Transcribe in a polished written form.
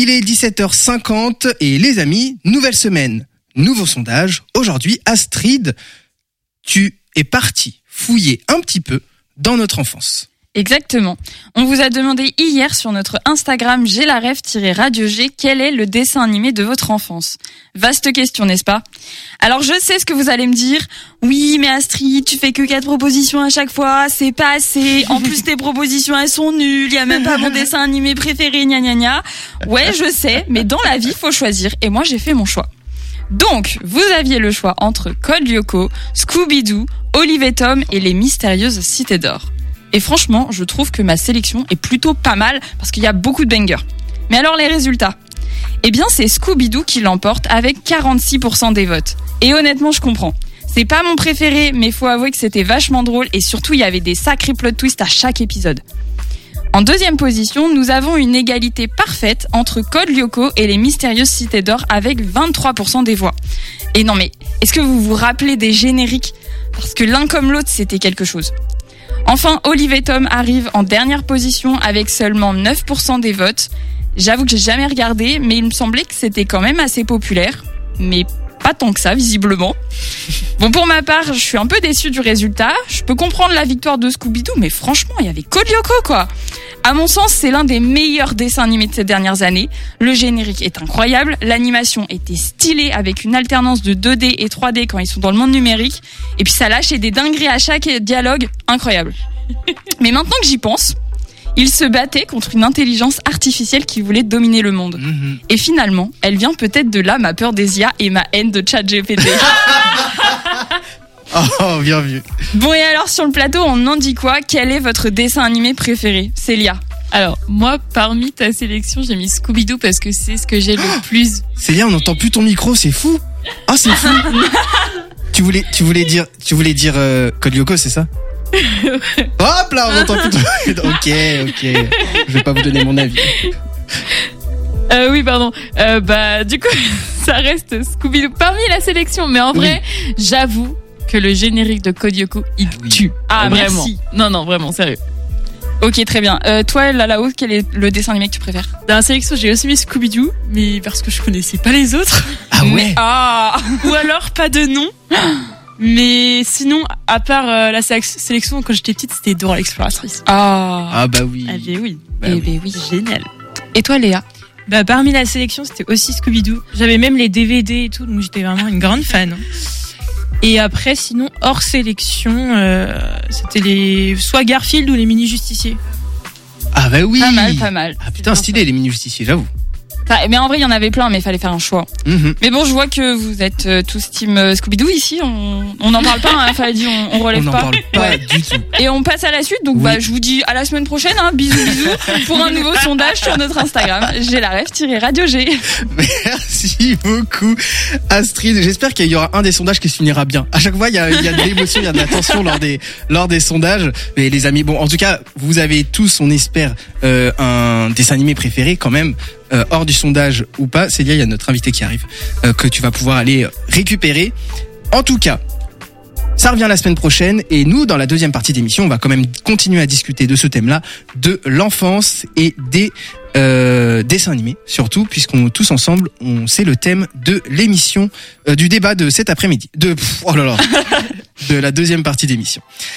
Il est 17h50 et les amis, nouvelle semaine, nouveau sondage. Aujourd'hui, Astrid, tu es partie fouiller un petit peu dans notre enfance. Exactement. On vous a demandé hier sur notre Instagram GLaRef-Radio G quel est le dessin animé de votre enfance. Vaste question, n'est-ce pas? Alors je sais ce que vous allez me dire. Oui, mais Astrid, tu fais que 4 propositions à chaque fois, c'est pas assez. En plus, tes propositions, elles sont nulles. Il y a même pas mon dessin animé préféré, gna gna gna. Ouais, je sais, mais dans la vie, faut choisir. Et moi, j'ai fait mon choix. Donc, vous aviez le choix entre Code Lyoko, Scooby-Doo, Olive et Tom et les mystérieuses cités d'or. Et franchement, je trouve que ma sélection est plutôt pas mal parce qu'il y a beaucoup de bangers. Mais alors les résultats? Eh bien, c'est Scooby-Doo qui l'emporte avec 46% des votes. Et honnêtement, je comprends. C'est pas mon préféré, mais faut avouer que c'était vachement drôle et surtout, il y avait des sacrés plot twists à chaque épisode. En deuxième position, nous avons une égalité parfaite entre Code Lyoko et les mystérieuses cités d'or avec 23% des voix. Et non mais, est-ce que vous vous rappelez des génériques? Parce que l'un comme l'autre, c'était quelque chose. Enfin, Olive et Tom arrive en dernière position avec seulement 9% des votes. J'avoue que j'ai jamais regardé, mais il me semblait que c'était quand même assez populaire. Mais pas tant que ça, visiblement. Bon, pour ma part, je suis un peu déçue du résultat. Je peux comprendre la victoire de Scooby-Doo, mais franchement, il y avait Code Lyoko, quoi. À mon sens, c'est l'un des meilleurs dessins animés de ces dernières années. Le générique est incroyable, l'animation était stylée avec une alternance de 2D et 3D quand ils sont dans le monde numérique. Et puis ça lâchait des dingueries à chaque dialogue, incroyable. Mais maintenant que j'y pense, ils se battaient contre une intelligence artificielle qui voulait dominer le monde. Et finalement, elle vient peut-être de là ma peur des IA et ma haine de ChatGPT. Oh, bien vu. Bon, et alors sur le plateau, on en dit quoi? Quel est votre dessin animé préféré? Célia? Alors, moi, parmi ta sélection, j'ai mis Scooby-Doo parce que c'est ce que j'ai le plus. Célia, on n'entend plus ton micro, c'est fou. Ah, c'est fou. Tu voulais dire Code Lyoko, c'est ça? Hop là, on n'entend plus ton... Ok. Je vais pas vous donner mon avis. Oui, pardon. Du coup, ça reste Scooby-Doo parmi la sélection. Mais en vrai, j'avoue que le générique de Code Lyoko, il tue. Ah, vraiment. Merci. Non, vraiment, sérieux. Ok, très bien. Toi, là-haut, quel est le dessin animé que tu préfères? Dans la sélection, j'ai aussi mis Scooby-Doo, mais parce que je connaissais pas les autres. Ah ouais? Ou alors pas de nom. Mais sinon, à part la sélection, quand j'étais petite, c'était Dora l'Exploratrice. Ah bah oui. Ah bah oui. Oui. Génial. Et toi, Léa? Parmi la sélection, c'était aussi Scooby-Doo. J'avais même les DVD et tout, donc j'étais vraiment une grande fan. Et après, sinon, hors sélection, c'était soit Garfield ou les mini-justiciers. Ah bah oui. Pas mal. Ah putain, stylé les mini-justiciers, j'avoue. Mais en vrai, il y en avait plein, mais il fallait faire un choix. Mais bon, je vois que vous êtes tous team Scooby-Doo ici. On n'en parle pas, hein, fallait dire, on relève pas. On n'en parle pas du tout. Et on passe à la suite, donc je vous dis à la semaine prochaine, hein, bisous pour un nouveau sondage sur notre Instagram, GLaRef-Radio G. Merci beaucoup Astrid, j'espère qu'il y aura un des sondages qui se finira bien. À chaque fois il y a de l'émotion, il y a de la tension lors des sondages. Mais les amis, bon en tout cas vous avez tous, on espère, un dessin animé préféré quand même. Hors du sondage ou pas, Célia, il y a notre invité qui arrive, que tu vas pouvoir aller récupérer. En tout cas, ça revient la semaine prochaine et nous, dans la deuxième partie d'émission, on va quand même continuer à discuter de ce thème-là, de l'enfance et des dessins animés, surtout, puisqu'on tous ensemble, c'est le thème de l'émission, du débat de cet après-midi, de la deuxième partie d'émission.